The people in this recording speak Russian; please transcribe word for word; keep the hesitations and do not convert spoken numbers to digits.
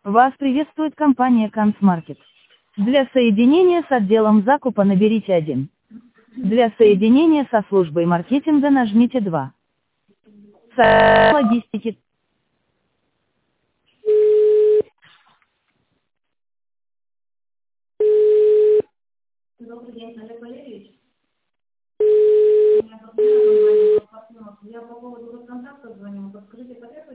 Вас приветствует компания Канцмаркет. Для соединения с отделом закупа наберите один. Для соединения со службой маркетинга нажмите два. С логистики. Добрый день, Олег Валерьевич. У меня проблема, я по поводу контакта звоню. Подскажите, порядок?